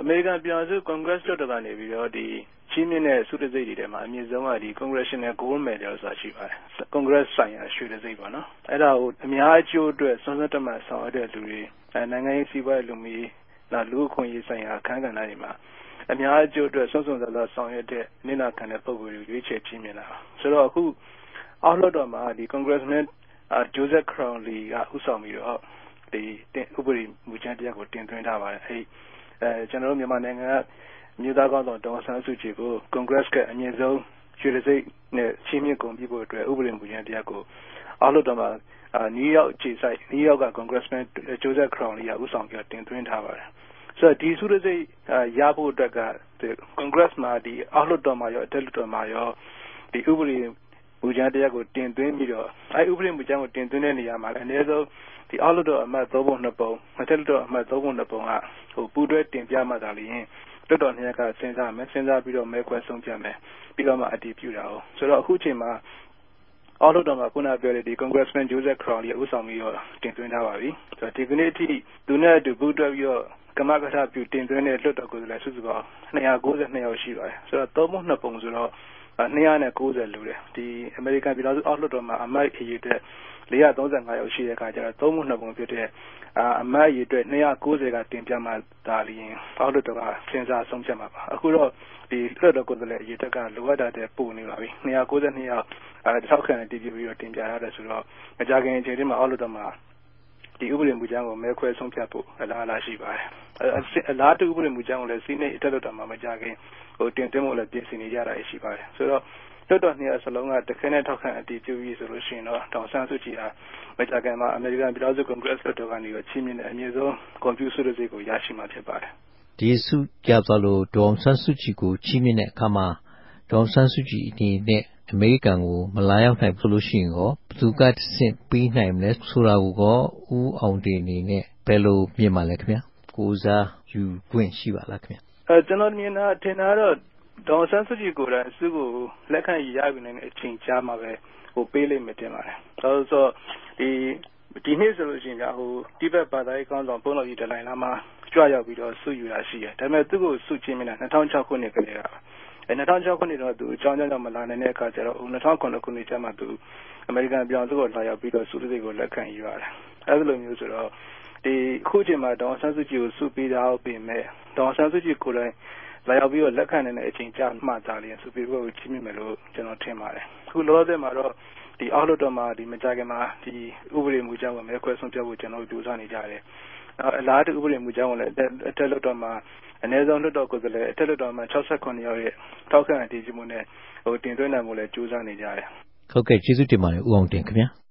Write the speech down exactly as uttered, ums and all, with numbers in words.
American ပြည်ထောင်စု Congress လွှတ်တော်ကနေပြီးတော့ဒီချီးမြှင့်တဲ့ဆုတံဆိပ်တွေထဲမှာအမြင့်ဆုံးကဒီ Congressional Gold Medal ဆိုတာရှိပါတယ်။ Congress ဆိုင်ရာရွှေတံဆိပ်ပေါ့နော်။အဲ့ဒါကိုအများအကျိုးအတွက်စွမ်းစွမ်းတမန်ဆောင်ရွက်တဲ့လူတွေနိုင်ငံရေးစီးပွားရေးလူမျိုးရေးနောက်လူ့အခွင့်အရေးဆိုင်ရာအခမ်းကဏ္ဍတွေမှာအများအကျိုးအတွက်စွန့်စွန့်စားစားဆောင်ရွက်တဲ့နစ်နာခံတဲ့ပုဂ္ဂိုလ်တွေရွေးချယ်ချီးမြှင့်တာဆိုတော့အခုအောက်လွှတ်တော်မှာဒီ Congressman Joseph Crowley ကဥဆောင်ပြီးတော့ဒီဥပဒေမူကြမ်းတရားကိုတင်သွင်းထားပါတယ်။အဲ့အဲကျွန်တော်တို့မြန်မာနိုင်ငံကမြို့သားကောင်းဆောင်ဒေါ်အောင်ဆန်းစုကြည်ကို Congress ကအမြင့်ဆုံးရွှေတံဆိပ်နဲ့ချီးမြှင့်ဂုဏ်ပြုဖို့အတွက်ဥပဒေမူကြမ်းတရားကိုအောက်လွှတ်တော်မှာနယူးယောက်ခြေဆိုင်နယူးယောက်က Congressman Joseph Crowley ကဥဆောင်ပြီးတော့တင်သွင်းထားပါတယ်။ဆိုတော့ဒီဆုတံဆိပ်ရဖို့အတွက်က Congress မှာဒီအောက်လွှတ်တော်မှာရောအထက်လွှတ်တော်မှာရောဒီဥပဒေမူကြမ်းတရားကိုတင်သွင်းပြီးတော့အဲဥပဒေမူကြမ်းကိုတင်သွင်းတဲ့နေရာမှာလည်းအနည်းဆုံးဒီအောက်လွှတ်တော်အမတ်သုံးပုံနှစ်ပုံအထက်လွှတ်တော်အမတ်သုံးပုံနှစ်ပုံကဟိုပူးတွဲတင်ပြမှသာလျှင်လွှတ်တော်နှစ်ရပ်ကစဉ်းစားမယ်စဉ်းစားပြီးတော့မဲခွဲဆုံးဖြတ်မယ်ပြီးတော့မှအတည်ပြုတာ哦ဆိုတော့အခုချိန်မှာအောက်လွှတ်တော်မှာခုနပြောတဲ့ဒီ Congressman Joseph Crowley ဥဆောင်ပြီးတော့တင်သွင်းထားပါပြီဆိုတော့ဒီကနေ့အထိသူနဲ့အတူပူးတွဲပြီးတော့ကမကထပြုတင်သွင်းတဲ့လွှတ်တော်ကိုယ်စားလှယ်စုစုပေါင်းနှစ်ရာကိုးဆယ်နှစ်ယောက်ရှိပါတယ်ဆိုတော့သုံးပုံနှစ်ပုံဆိုတော့နှစ်ရာကိုးဆယ်လူတယ်ဒီအမေရိကန်ပြည်ထောင်စုအောက်လွှတ်တော်မှာအမတ်အရေးအတွက်လေးရာသုံးဆယ်ငါးယောက်ရှိတဲ့အခါကျတော့သုံးပုံနှစ်ပုံဖြစ်တဲ့အမတ်အရေးအတွက်နှစ်ရာကိုးဆယ်ကတင်ပြမှဒါလျင်အောက်လွှတ်တော်ကစဉ်းစားဆုံးဖြတ်မှာပါအခုတော့ဒီလွှတ်တော်ကိုယ်စားလှယ်အရေးအတွက်ကလိုအပ်တဲ့ပို့နေပါပြီနှစ်ရာကိုးဆယ်နှစ်ယောက်အဲထောက်ခံတည်ပြပြီးတော့တင်ပြရတယ်ဆိုတော့အကြခင်အချိန်တွေမှာအောက်လွှတ်တော်မှာဒီဥပဒေမူကြမ်းကိုမဲခွဲဆုံးဖြတ်ဖို့အလားအလာရှိပါတယ်အလားတူဥပဒေမူကြမ်းကိုလည်းစီးနိတ်အထက်လွှတ်တော်မှာမကြခင်ဟိုတင်သွင်းဖို့လည်းပြင်ဆင်နေကြတာရှိပါတယ်ဆိုတော့လွှတ်တော်နှစ်ရပ်စလုံးကတခဲနဲ့ထောက်ခံအတည်ပြုပြီးဆိုလို့ရှိရင်တော့ဒေါ်ဆန်းစုကြည်ဟာမကြခင်မှာအမေရိကန်ပြည်ထောင်စု Congress လွှတ်တော်ကနေချီးမြှင့်တဲ့အမြင့်ဆုံးကွန်ပျူတာဆုတံဆိပ်ကိုရရှိမှာဖြစ်ပါတယ်ဒီဆုကြသွားလို့ဒေါ်ဆန်းစုကြည်ကိုချီးမြှင့်တဲ့အခါမှာဒေါ်ဆန်းစုကြည်အနေနဲ့အမေရိကန်ကိုမလာရောက်နိုင်ဘူးလို့ရှိရင်ရောဘယ်သူကတဆင့်ပေးနိုင်မလဲဆိုတာကိုကောဦးအောင်တင်အနေနဲ့ဘယ်လိုမြင်ပါလဲခင်ဗျာကိုစားယူခွင့်ရှိပါလားခင်ဗျာအဲကျွန်တော်မြင်တာထင်တာတော့ဒေါ်ဆန်းစုကြည်ကိုယ်တိုင်ဆုကိုလက်ခံရယူနိုင်တဲ့အချိန်ကြာမှာပဲဟိုပေးလိမ့်မယ်တင်ပါတယ်ဒါဆိုတော့ဒီဒီနေ့ဆိုလို့ရှိရင်ကဟိုတိဘက်ဘာသာရေးကောင်းဆောင်ဘုန်းတော်ကြီးတလိုင်လာမှာကြွရောက်ပြီးတော့ဆုယူတာရှိတယ်ဒါပေမဲ့သူ့ကိုဆုချင်းမြင်တာ၂၀၀၆ခုနှစ်ကလေးကအဲ၂၀၀၆ခုနှစ်တော့သူအကြောင်းကြောင့်မလာနိုင်တဲ့အခါကျတော့၂၀၀၉ခုနှစ်ကျမှသူအမေရိကန်ပြည်အောင်စုကိုလာရောက်ပြီးတော့ဆုတံဆိပ်ကိုလက်ခံယူရတယ်အဲဒီလိုမျိုးဆိုတော့ဒီခုချိန်မှာဒေါ်ဆန်းစုကြည်ကိုဆုပေးတာဟုတ်ပြီမဲ့ဒေါ်ဆန်းစုကြည်ကိုယ်တိုင်လာရောက်ပြီးတော့လက်ခံနေတဲ့အချိန်ကြာမှသာလျှင်ဆုပေးဖို့ချီးမြှင့်မယ်လို့ကျွန်တော်ထင်ပါတယ်အခုလောလောဆယ်မှာတော့ဒီအောက်လွှတ်တော်မှာဒီမကြခင်မှာဒီဥပဒေမူကြမ်းကိုမဲခွဲဆုံးဖြတ်ဖို့ကျွန်တော်တို့ကြိုးစားနေကြတယ်အလားတူဥပဒေမူကြမ်းကိုလည်းအထက်လွှတ်တော်မှာအနည်းဆုံးလွှတ်တော်ကိုယ်စားလှယ်အထက်လွှတ်တော်မှာ၆၇ယောက်ရဲ့ထောက်ခံအတည်ပြုမှုနဲ့ဟိုတင်သွင်းနိုင်မှုလည်းကြိုးစားနေကြတယ်ဟုတ်ကဲ့ကျေးဇူးတင်ပါတယ်ဦးအောင်တင်ခင်ဗျာ